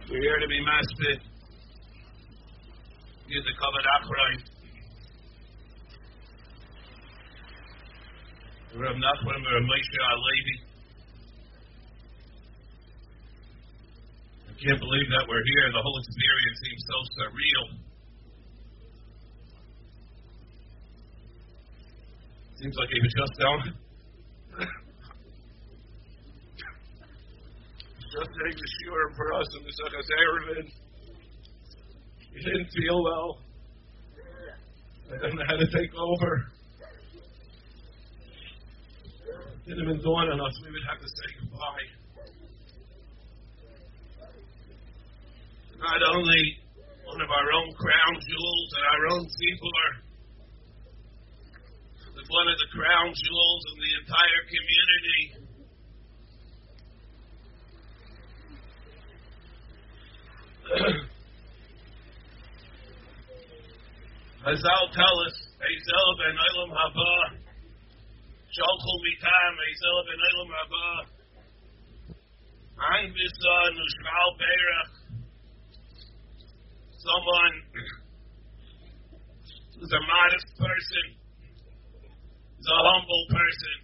We're here to be master. Use the covered achrayt. Rav Nachman, Rav Moshe Alevi. I can't believe that we're here. The whole experience seems so surreal. Seems like he was just down. Just saying the shiur for us in the Sechas Eruvin. He didn't feel well. I didn't know how to take over. It didn't even dawn on us. We would have to say goodbye. Not only one of our own crown jewels and our own tzibur, but one of the crown jewels in the entire community. Hazal tell us, Ezel ben Olam Haba, Sholchu mitam, Ezel ben Olam Haba, Ein Bisa Nushval Beirach. Someone who's a modest person, who's a humble person,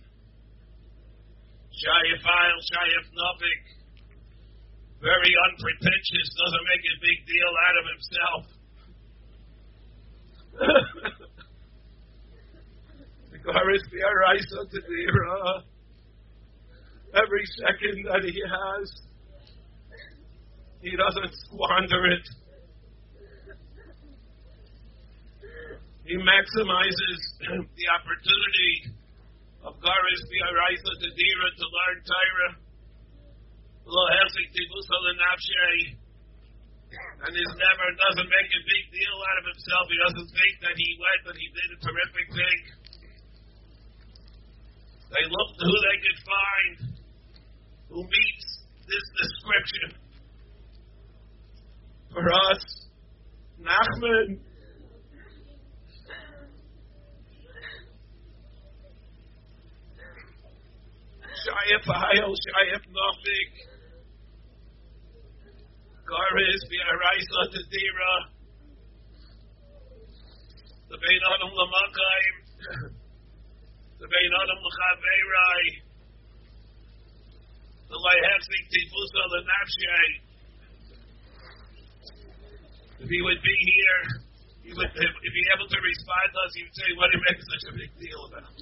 Shayef Eil, Shayef Novik, very unpretentious, doesn't make a big deal out of himself. The Garis Biaraisa Tadira, every second that he has, he doesn't squander it. He maximizes the opportunity of Garis Biaraisa Tadira to learn Torah. And doesn't make a big deal out of himself. He doesn't think that he went, but he did a terrific thing. They looked who they could find who meets this description. For us, Nachman, Shayef Hayel, Shayef Nofik, Garis Biaraisa Tadira, the Bein Adam Lamakayim, the Bein Adam L'Chaveirai, the Leihefzik Tifusa L'Nafshei. If he would be here, if he'd be able to respond to us, he would say, what do you make such a big deal about?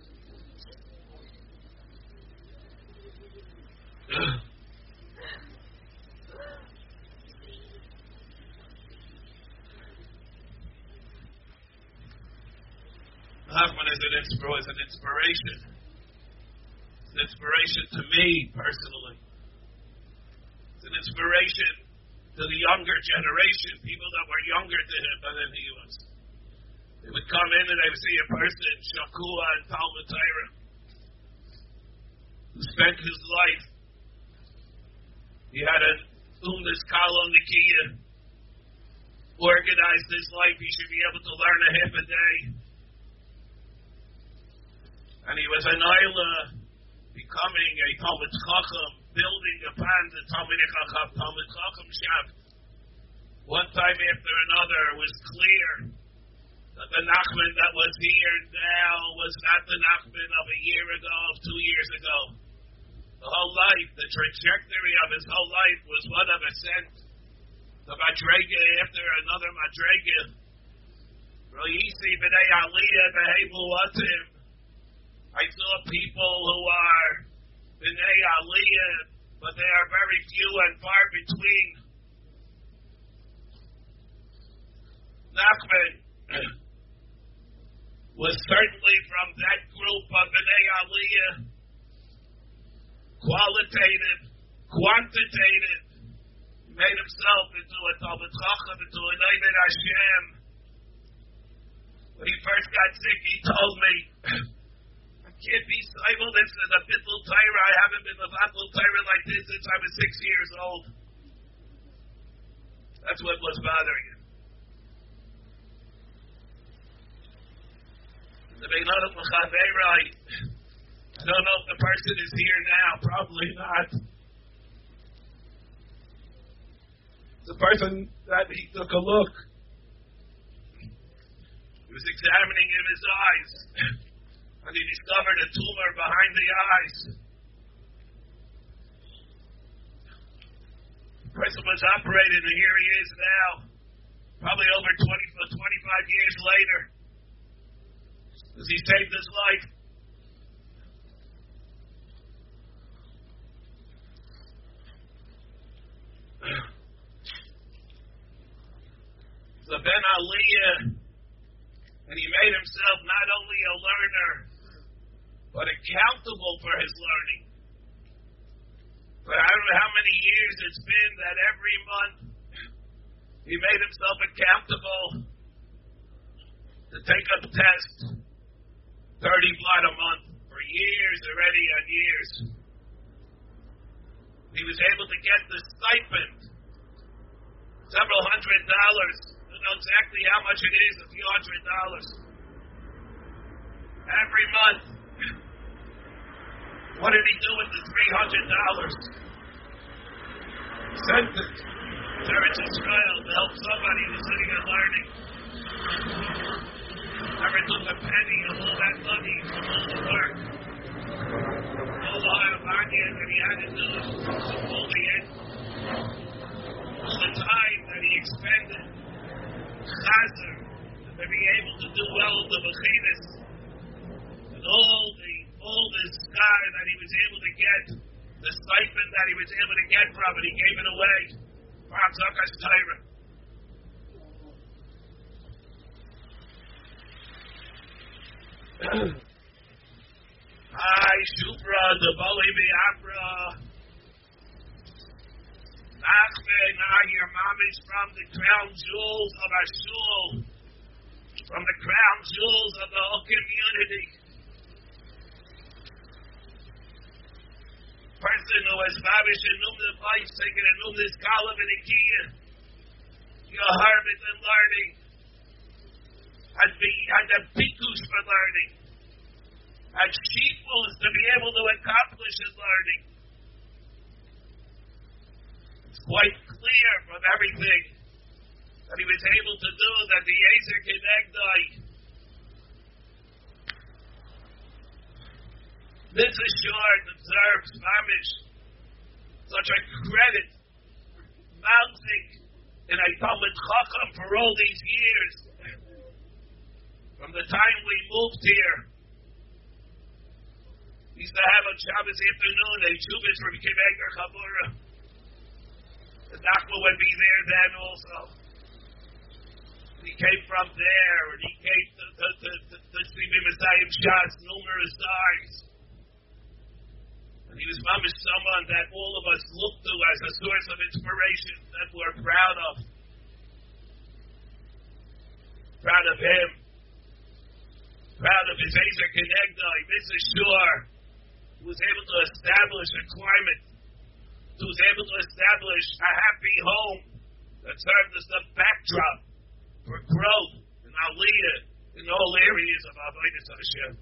Nachman is an inspiration. It's an inspiration to me personally. It's an inspiration to the younger generation, people that were younger to him than he was. They would come in and they would see a person, Shakua and Talmud Torah, who spent his life. He had an Umdas Kalo Nikiya, organized his life. He should be able to learn a half a day. And he was an Ayla, becoming a Talmud Chacham, building upon the Talmud Chacham Shaft. One time after another, it was clear that the Nachman that was here now was not the Nachman of a year ago, of 2 years ago. The whole life, the trajectory of his whole life was one of ascent. The Madrega after another Madrega. Royisi b'nei Aliyah behevu atim. I saw people who are b'nei Aliyah, but they are very few and far between. Nachman was certainly from that group of b'nei Aliyah. Qualitative, quantitative, made himself into a Talmud Chacham, into a Neiman Hashem. When he first got sick, he told me, I can't be civil. This is a Bittul Torah. I haven't been a Bittul Torah like this since I was 6 years old. That's what was bothering him. The Bein Adam L'Chaveirai. I don't know if the person is here now. Probably not. The person that he took a look. He was examining in his eyes, and he discovered a tumor behind the eyes. The person was operated, and here he is now, probably over 25 years later, as he saved his life. The Ben Aliyah, and he made himself not only a learner, but accountable for his learning. For I don't know how many years it's been that every month he made himself accountable to take a test, 30 blot a month, for years already and years. He was able to get the stipend, several $100s. I don't know exactly how much it is, a few $100s. Every month. What did he do with the $300? Sent it to Eretz Israel to help somebody who's sitting and learning. Never took a penny of all that money from all the work. All the Hayavanya that he had to do to pull the end. All the time that he expended. Chazer, to be able to do well in the Bechinis, and all this sky that he was able to get, the stipend that he was able to get from it, he gave it away for Hamzakas Torah. Hi, Shupra, the Bali Biafra. Now your mom is from the crown jewels of our shul, from the crown jewels of the whole community. Person who was lavish in Numna life, taking a Numna's column in Ikea, your harvest and learning, had a pikush for learning, had sheepfuls to be able to accomplish his learning. Quite clear from everything that he was able to do that the Yezer Kenegdai, this assured observes Mamish such a credit mounting in a Talmud Chacham for all these years. From the time we moved here, we used to have on Shabbos afternoon a Shuvas from Kiveger Chabura. The Nachma would be there then also. He came from there, and he came to Srivi Messiah Shas numerous times. And he was mamish someone that all of us look to as a source of inspiration that we're proud of. Proud of him. Proud of his Ezer Kenegdai, Mr. Shur, who was able to establish a climate, who was able to establish a happy home that served as the backdrop for growth and aliyah in all areas of Avodas Hashem.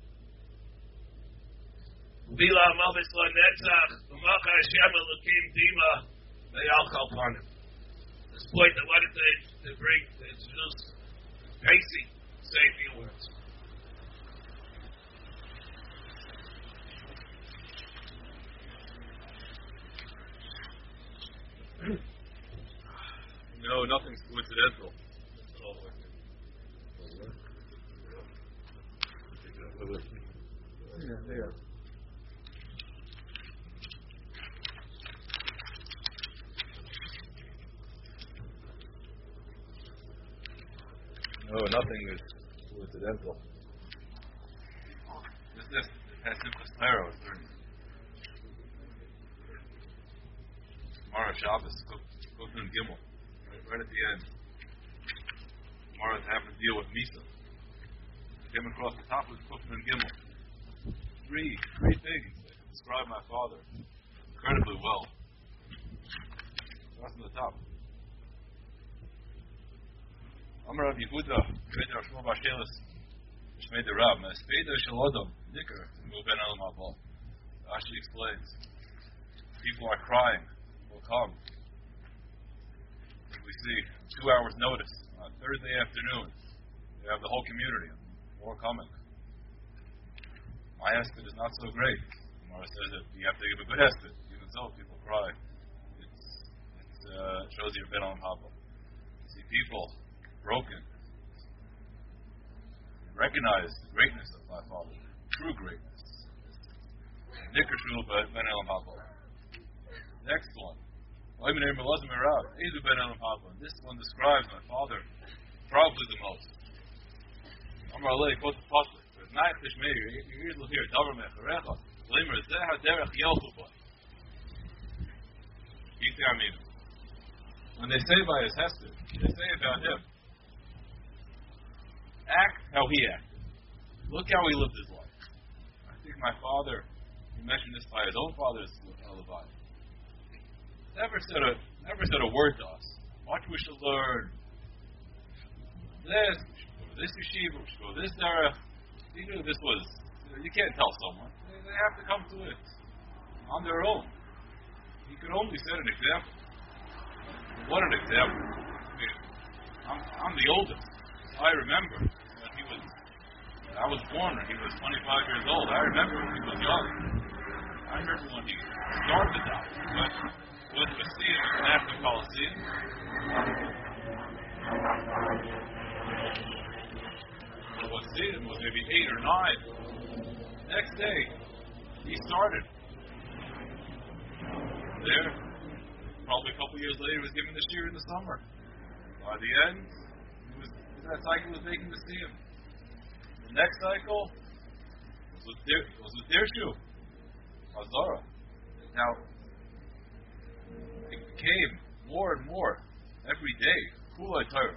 Bila Malvis Lanetzach, Umacha Hashem Elokim Dima, they all call upon him. This point I wanted to bring to introduce Casey, say a few words. No, nothing's coincidental. Yeah. No, nothing is coincidental. This Simchas Torah was learning. Tomorrow Shabbos, Kufnun Gimel, right at the end. Tomorrow to have to deal with Misa. Came across the top with Kufnun Gimel. Three things that describe my father incredibly well. That's on the top. Amar Rav Yehuda, Pedro Shmuel Bashelis, Shmei the Rab, Mespeda Shalodom, Nicker, Muben Elam Abol. Rashi explains, people are crying, will come. emergency, 2 hours notice. Thursday afternoon, you have the whole community, more coming. My hesed is not so great. The Gemara says that you have to give a good hesed. Even so, people cry. It shows you a ben olam haba. See people broken. Recognize the greatness of my father, true greatness. Nikar shul ben olam haba. Next one. This one describes my father probably the most. Amar Alei quotes the pasuk. Your ears will hear davar mecharecha. Limer zeha derech yelchu ba. When they say by his hester, they say about him, act how he acted. Look how he lived his life. I think my father, he mentioned this by his own father's Levi. Never said a word to us. What we should learn. This, we should go to this yeshiva, we should go to this derech. He knew this was, you can't tell someone. They have to come to it on their own. He could only set an example. What an example. I'm the oldest. I remember when I was born when he was 25 years old. I remember when he was young. I remember when he started out. But with the Coliseum and after Coliseum, Coliseum was maybe 8 or 9. Next day, he started. There, probably a couple years later, he was given the shear in the summer. By the end, that cycle was making the Coliseum. The next cycle was with Dirshu, Hazara. Now, it became more and more every day. Kulai Torah.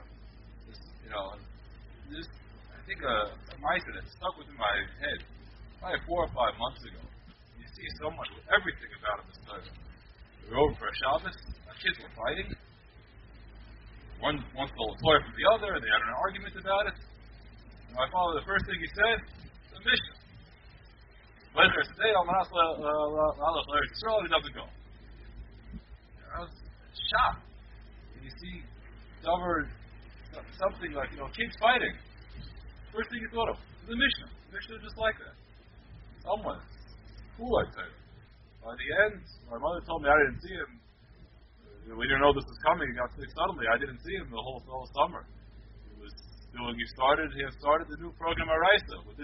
This I think a mitzvah that stuck within my head probably 4 or 5 months ago. You see so much, everything about this Torah. We were over for a Shabbos. Our kids were fighting. One stole a toy from the other. They had an argument about it. And my father, the first thing he said, the Mishnah. But today, he doesn't go. I was shocked. And you see something like, kids fighting. First thing you thought of, the Mishnah. The Mishnah is just like that. Someone. Cool, I'd say. By the end, my mother told me I didn't see him. We didn't know this was coming. He got sick suddenly. I didn't see him the whole summer. He had started the new program Araisa with the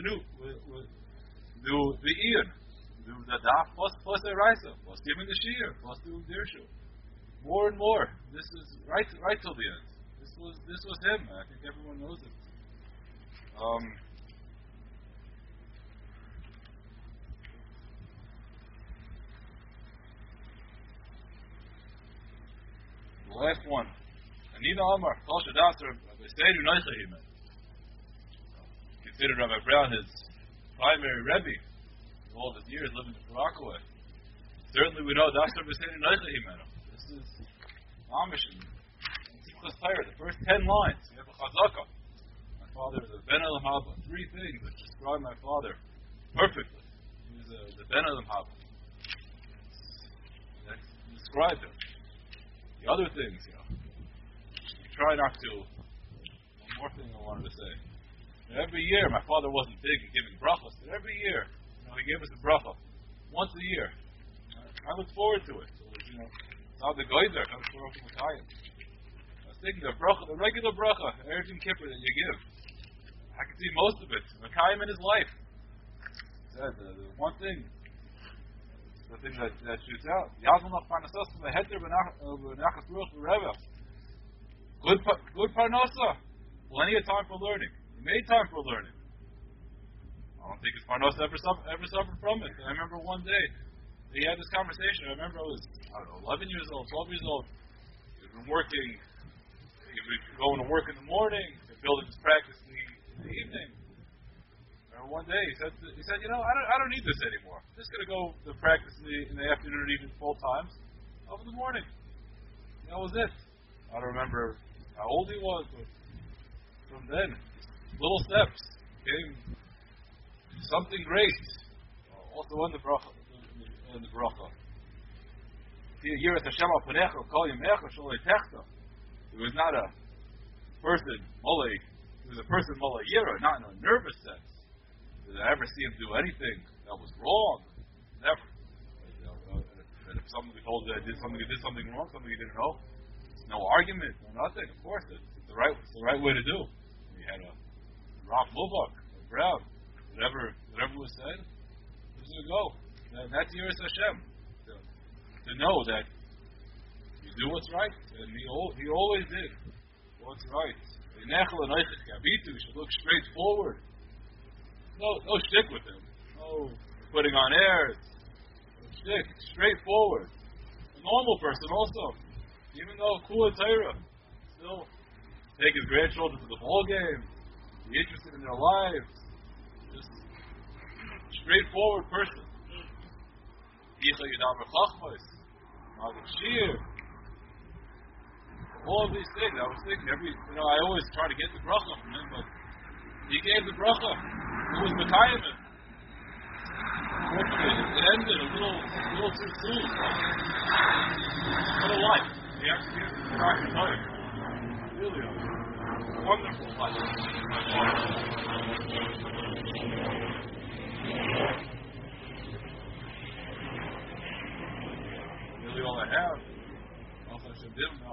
Ian. The Daf plus Araisa, plus giving the Shir, plus doing Dirshu. More and more. This is right till the end. This was him. I think everyone knows it. The last one. Anina Amar, Kol Shadasar, Beisedu Noichahim. Considered Rabbi Brown his primary Rebbe all of his years living in Rockaway. Certainly we know Dasar Beisedu Noichahim. This is Amish and Simchas Torah, the first 10 lines. We have a Chazaka. My father is a Ben Olam Haba. 3 things that describe my father perfectly. He was the Ben Olam Haba. That described him. The other things, you try not to. One more thing I wanted to say. Every year, my father wasn't big in giving brachas, but every year, he gave us a bracha. Once a year. I look forward to it. So, now the Goyzer comes for Makayim. I was thinking the regular bracha, Erev Yom Kippur that you give. I can see most of it. Makayim in his life. The one thing. The thing that shoots out. Good parnasa. Plenty of time for learning. He made time for learning. I don't think his parnasa ever suffered from it. I remember one day he had this conversation. I remember I was 11 years old, 12 years old. He was working. He was going to work in the morning, building his practice in the evening. One day he said, I don't need this anymore. I'm just going to go to practice in the afternoon and evening full times over the morning. That was it. I don't remember how old he was, but from then, little steps came something great. Also in the bracha. It was not a person, Molay. It was a person, Molayira, not in a nervous sense. Did I ever see him do anything that was wrong? Never. And if somebody told you I did something wrong, something you didn't know, no argument, no nothing. Of course, it's the right way to do. We had a Rav Mubak, a Brown, whatever was said, this is a go. And that's Yiras Hashem. To know that you do what's right, and he always did what's right. You should look straight forward. No shtick with him. No putting on airs. No shtick. Straightforward. A normal person also. Even though Kula Torah, still take his grandchildren to the ball game, be interested in their lives. Just straightforward person. All of these things, I was thinking I always try to get the bracha from him, but he gave the bracha. It was Mekayim. Unfortunately, it ended a little too soon. What a life. He actually gives the entire life. Really a wonderful life. Really all I have. Also, I should give him now.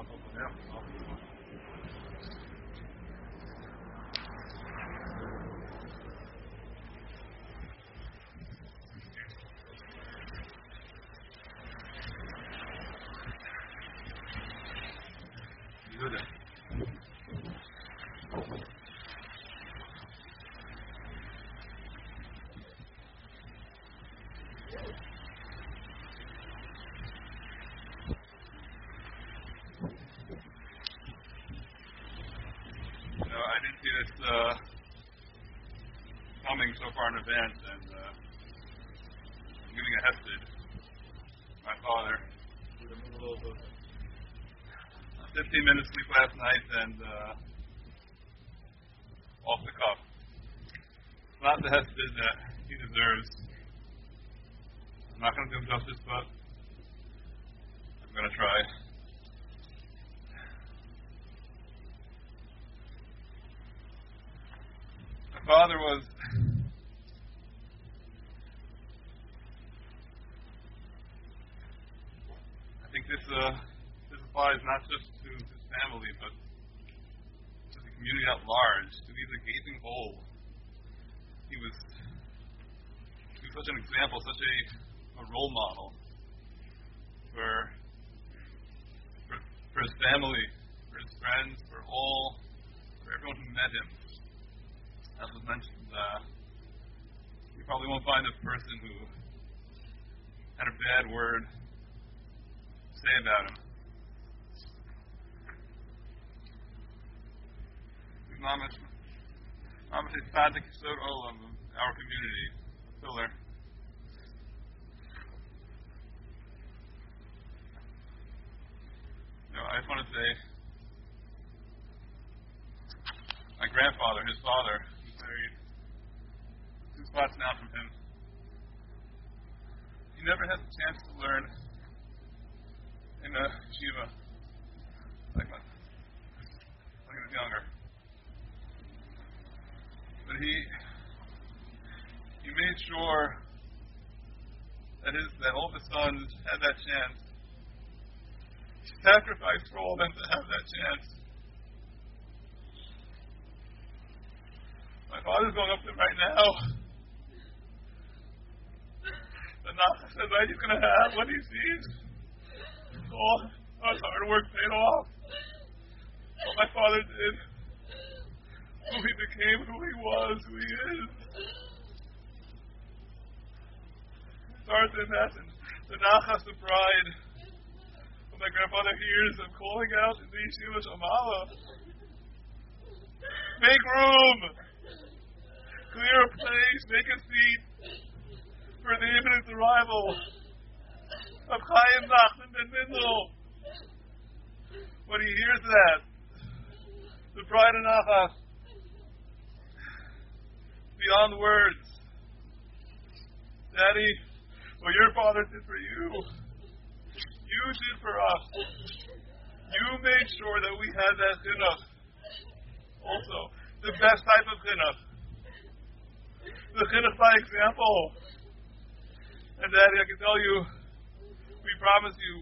Coming so far in advance, and giving a hesed. My father, in the middle of a 15-minute sleep last night, and off the cuff. Not the hesed that he deserves. I'm not going to do him justice, but I'm going to try. My father was this applies not just to his family, but to the community at large. To be the gaping hole. He was such an example, such a role model for his family, for his friends, for everyone who met him. As was mentioned, you probably won't find a person who had a bad word say about him. Mama's tzaddik yesod olam of our community, a pillar. I just want to say, my grandfather, his father, who's buried 2 spots now from him, he never had the chance to learn in a yeshiva like when he was younger. But he made sure that all of his sons had that chance. He sacrificed for all of them to have that chance. My father's going up there right now. The Nacha says he's going to have what he sees. All his hard work paid off. What my father did. Who he became, who he was, who he is. Starts in that, and the Nachas, the pride. When my grandfather hears him calling out in the Yeshiva Shamala, make room! Clear a place, make a seat for the imminent arrival of Chaim Nachman ben Mendel. When he hears that, the pride of Nachas, beyond words. Daddy, what your father did for you, you did for us. You made make sure that we had that chinuch. Also, the best type of chinuch. The chinuch by example. And Daddy, I can tell you, we promise you,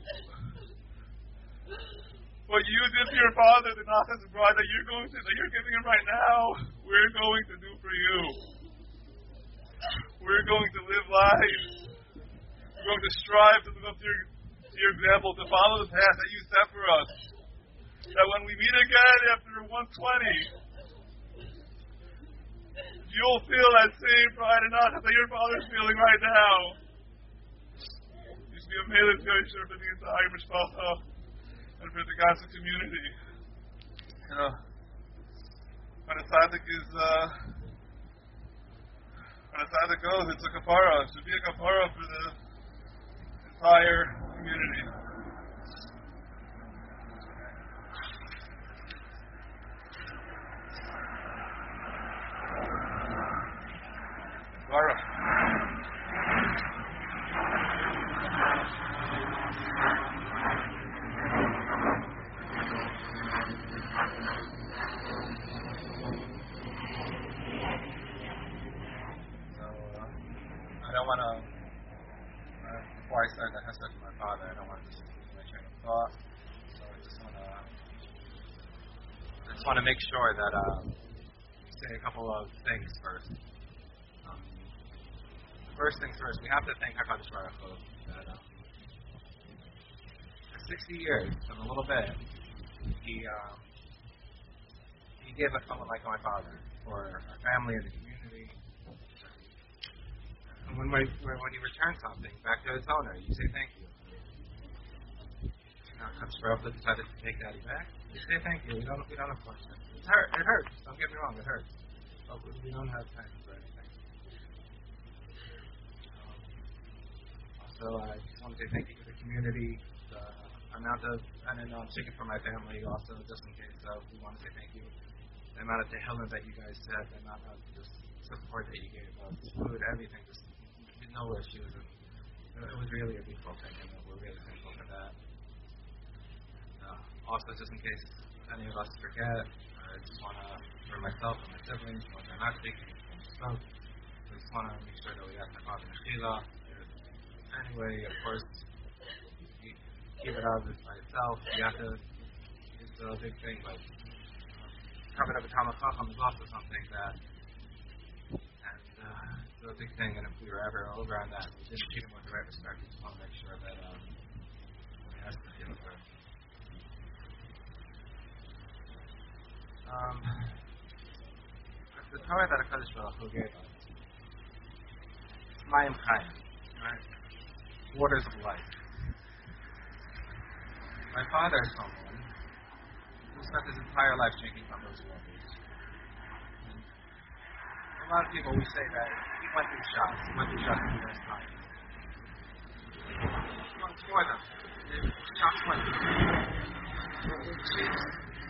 what you did to your father, the Nachas bride that you're giving him right now, we're going to do for you. We're going to live life. We're going to strive to live up to your example, to follow the path that you set for us. That when we meet again after 120, you'll feel that same pride and honor that your father's feeling right now. You should be amazed for the entire mishpacha and for the Gaza community. You know, when a tzaddik goes, it's a kapara. It should be a kapara for the entire community. Kapara. Before I start the hesed with my father, I don't want to just lose my train of thought. So I just want to make sure that say a couple of things first. The first things first, we have to thank HaKadosh Baruch Hu that for 60 years and a little bit, he gave us someone like my father for our family and the community. And when you return something back to its owner, you say thank you. Now, HaKadosh Baruch Hu decided to take Daddy back. You say thank you. We don't have questions. It hurts. Don't get me wrong. It hurts. But we don't have time for anything. Also, I just want to say thank you to the community. The amount of chicken for my family. Also, just in case, we want to say thank you. The amount of tehillim that you guys said. The amount of just support that you gave us, food, everything. Just no issues. And it was really a beautiful thing, and we're really thankful for that. Also, just in case any of us forget, I just want to, for myself and my siblings, when they're not speaking, I just want to make sure that we ask the Father Neshila. Anyway, of course, you keep it out of this by itself. You have to, it's a big thing, but covered up a Talmud Chacham is also something that, it's a big thing, and if we were ever over on that, we didn't treat him with the right respect. We just want to make sure that we ask the deal for him. The Torah that HaKadosh Baruch Hu gave us, Mayim Chayim, right? Waters of life. My father is someone who spent his entire life drinking from those waters. And a lot of people, we say that he went through shots numerous times. Well, it's more than that. Shots went through.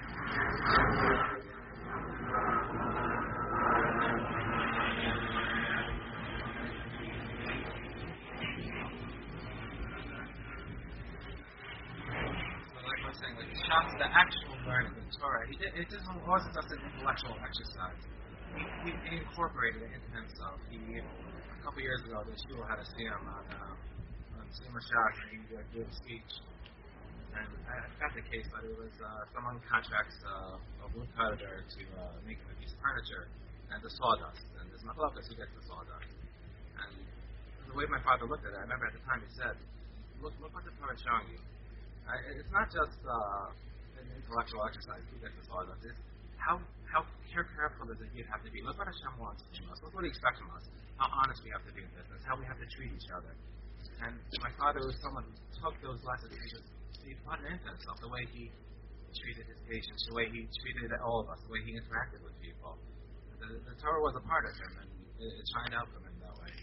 The actual learning of the Torah, wasn't just an intellectual exercise. He incorporated it into himself. A couple years ago, the shul had a siyum on Siyum Shach, and he gave a speech. And I forgot the case, but it was someone contracts a woodcutter to make him a piece of furniture, and the sawdust. And there's machlokas who gets the sawdust. And the way my father looked at it, I remember at the time he said, look what the Torah is showing you. It's not just an intellectual exercise who gets the sawdust. It's how careful does it have to be. Look what Hashem wants from us. Look what He expects from us. How honest we have to be in business. How we have to treat each other. And my father was someone who took those lessons and he put it into himself. The way he treated his patients, the way he treated all of us, the way he interacted with people. The Torah was a part of him, and it shined out from him that way.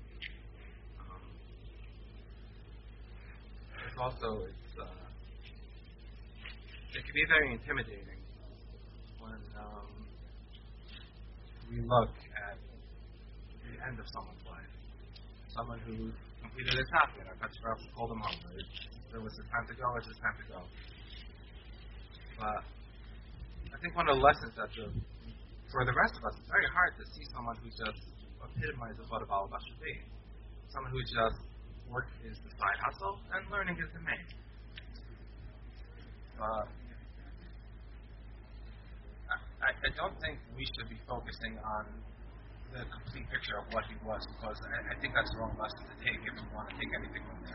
It's also, it can be very intimidating when we look at the end of someone's life. Someone who completed his half-yet. Our Kadosh Baruch Hu called him home. There was a time to go, it's his time to go. But I think one of the lessons that for the rest of us, it's very hard to see someone who just epitomizes what a Baal Bas should be. Someone who just work is the side hustle and learning is the main. I don't think we should be focusing on the complete picture of what he was, because I think that's the wrong lesson to take if you want to take anything from this.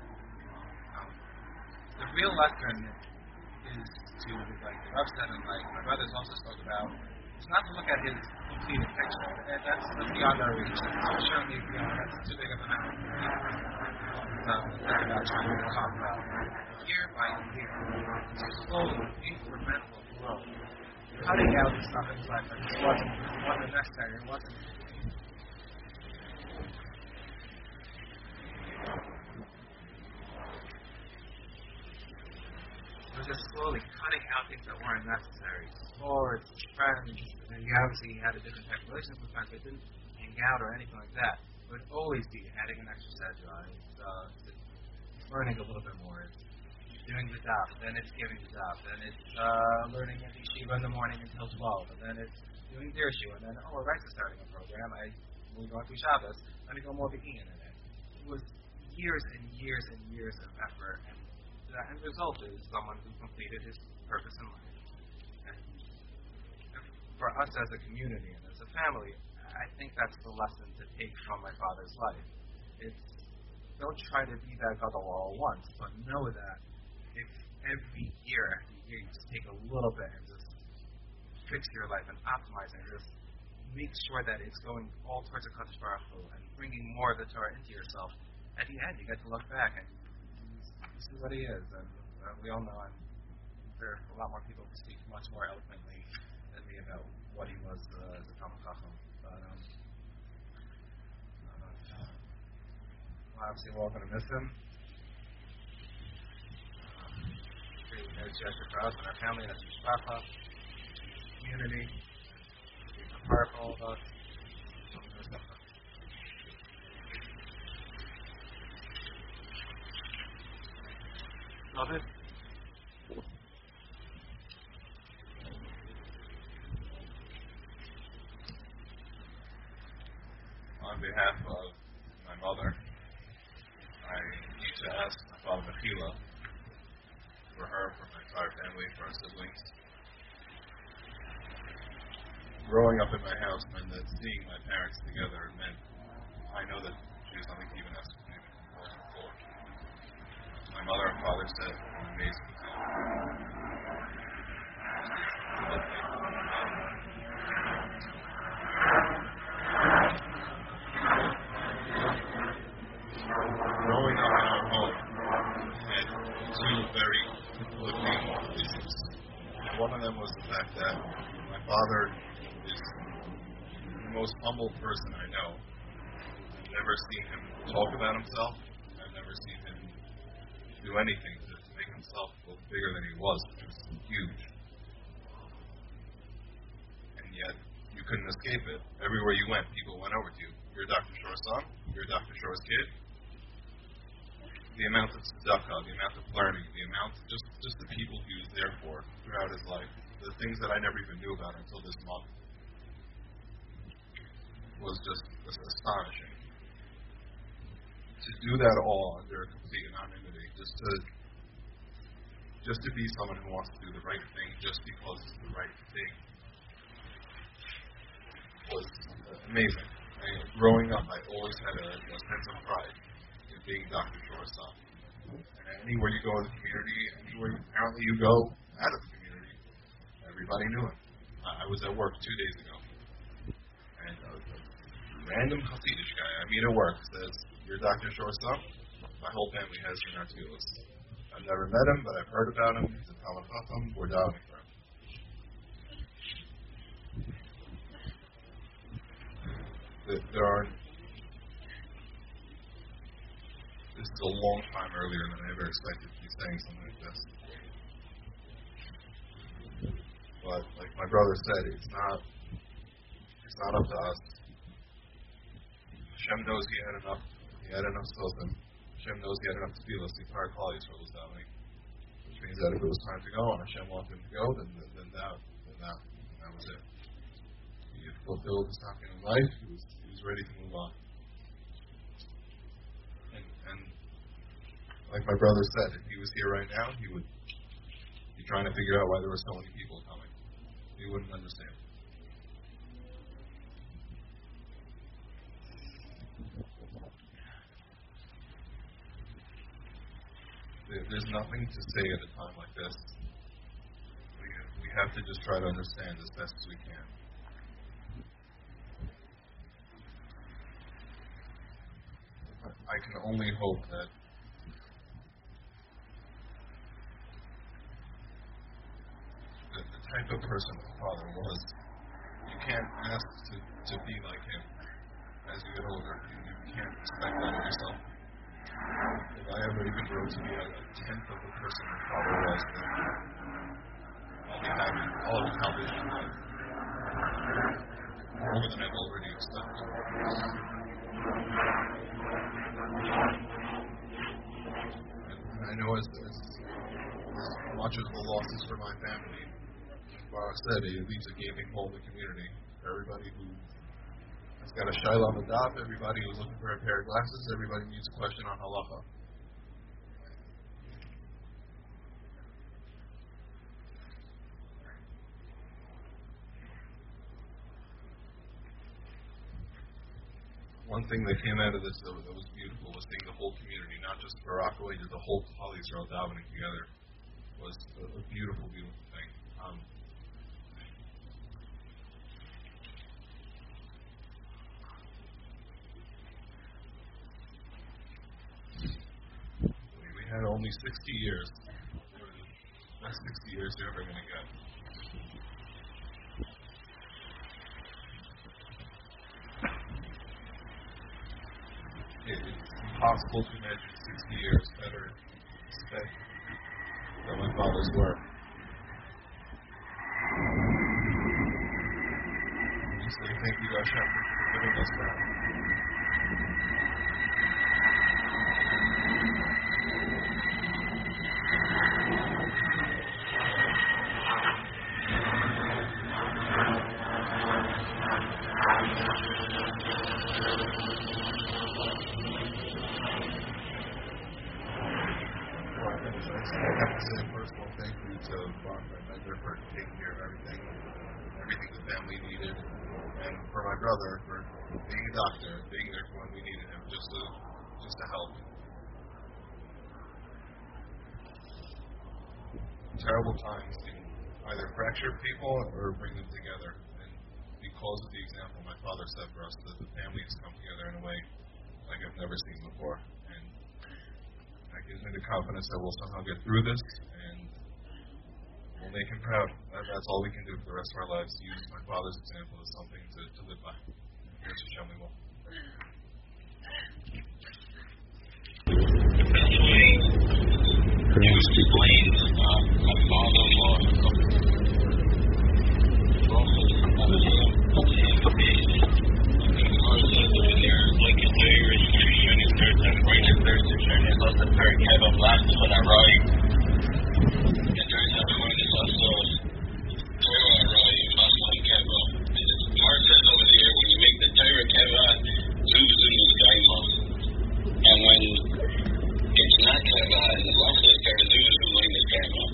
The real lesson is to, like the Rav said and like my brothers also spoke about, it's not to look at his completed picture. That's beyond our reach. It's certainly beyond, that's too big of an amount. That's about trying to talk about year by year, slowly, incremental growth. Cutting out the stuff in his life that just wasn't necessary. It wasn't. It was just slowly cutting out things that weren't necessary. Sports, friends, and he obviously had a different type of relationship with friends, but didn't hang out or anything like that. It would always be adding an extra schedule. It's learning a little bit more. It's doing the daf, then it's giving the daf, then it's learning at yeshiva in the morning until 12, and then it's doing dirshu, and then, we're right to starting a program. We're going through Shabbos. Let me go more begin in it. It was years and years and years of effort, and the end result is someone who completed his purpose in life. And for us as a community and as a family, I think that's the lesson to take from my father's life. It's don't try to be that gadol all at once, but know that if every year after year you just take a little bit and just fix your life and optimize it, and just make sure that it's going all towards the Kadosh Baruch Hu and bringing more of the Torah into yourself, at the end you get to look back and you see what he is. And we all know, and there are a lot more people who speak much more eloquently than me about what he was as a Talmid Chacham. But obviously we're all going to miss him. It's just for us and our family, that's Mishpacha, community, it's a part of all of us. Love it. On behalf of my mother, I need to ask about Mechila. For her, for my entire family, for our siblings. Growing up in my house meant that seeing my parents together meant I know that she was something to even ask me to on the floor. My mother and father set an amazing example. Growing up in our home had two very issues. One of them was the fact that my father is the most humble person I know. I've never seen him talk about himself. I've never seen him do anything to make himself look bigger than he was, which was huge. And yet, you couldn't escape it. Everywhere you went, people went over to you. You're Dr. Shor's son. You're Dr. Shor's kid. The amount of tzedakah, the amount of learning, the amount, just the people he was there for throughout his life, the things that I never even knew about until this month, was just astonishing. To do that all under complete anonymity, just to be someone who wants to do the right thing just because it's the right thing, was amazing. Growing up, I always had a sense of pride being Dr. Shor's son. And anywhere you go in the community, apparently you go out of the community, everybody knew him. I was at work 2 days ago, and a random Hasidic guy I meet at work says, "You're Dr. Shor's son?" My whole family has B'nai Tfilos. I've never met him, but I've heard about him. He's a Talmid Chacham. We're davening for him. This is a long time earlier than I ever expected to be saying something like this. But like my brother said, it's not up to us. Hashem knows he had enough sotim. Hashem knows he had enough tefillos. The entire Klal Yisrael was davening. Which means that if it was time to go and Hashem wanted him to go, then that was it. He had fulfilled his talking in life. He was ready to move on. And like my brother said, if he was here right now, he would be trying to figure out why there were so many people coming. He wouldn't understand. There's nothing to say at a time like this. We have to just try to understand as best as we can. I can only hope that the type of person my father was, you can't ask to be like him as you get older. You can't expect that of yourself. If I ever even grow to be a tenth of the person my father was, then I'll be happy. I'll have accomplished more than I've already accepted. And I know as much as the loss is for my family, like Baruch said, it leaves a gaping hole in the community for everybody who has got a shayla on the daf, everybody who's looking for a pair of glasses, everybody needs a question on halacha. One thing that came out of this that was beautiful was seeing the whole community, not just Barakaway, but the whole Klal Yisrael davening together was a beautiful, beautiful thing. We had only 60 years. They were the best 60 years you're ever going to get. It's impossible to imagine 60 years better spent than my father's were. We say thank you to Hashem for giving us that. I have to say a personal thank you to Bob and Edgar for taking care of everything the family needed, and for my brother for being a doctor, being there for when we needed him, just to help. Terrible times can either fracture people or bring them together, and because of the example my father set for us, the family has come together in a way like I've never seen before. That gives me the confidence that we'll somehow get through this, and we'll make him proud. That's all we can do for the rest of our lives. Use my father's example as something to live by. Here's Hashem, we will. You explained my father-in-law like a very restriction in terms of greater restriction is also very kind of last when I write. And there's a point is also Torah write, Maslan Keva. And the Gemara says over here, when you make the Torah Keva, Zuzun is Gaima. And when it's not Keva, and the Lachla is Zuzun is Gaima.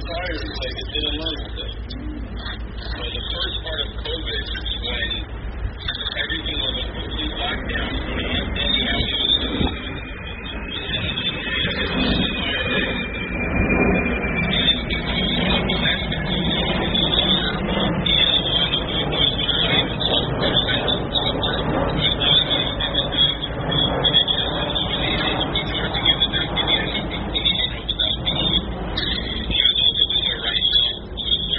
prior, like, it didn't learn with it. So the first part of COVID, when everything was a complete lockdown, when he asked Danny how he was doing, he said, I'm just worried I get lost in my day. And because one of the last people who was in the summer, he is the one who was trying to self-present the doctor, who was telling me that this guy was ridiculous and nobody is prepared to give the vaccine. He didn't know without being. He was also doing it right now. He was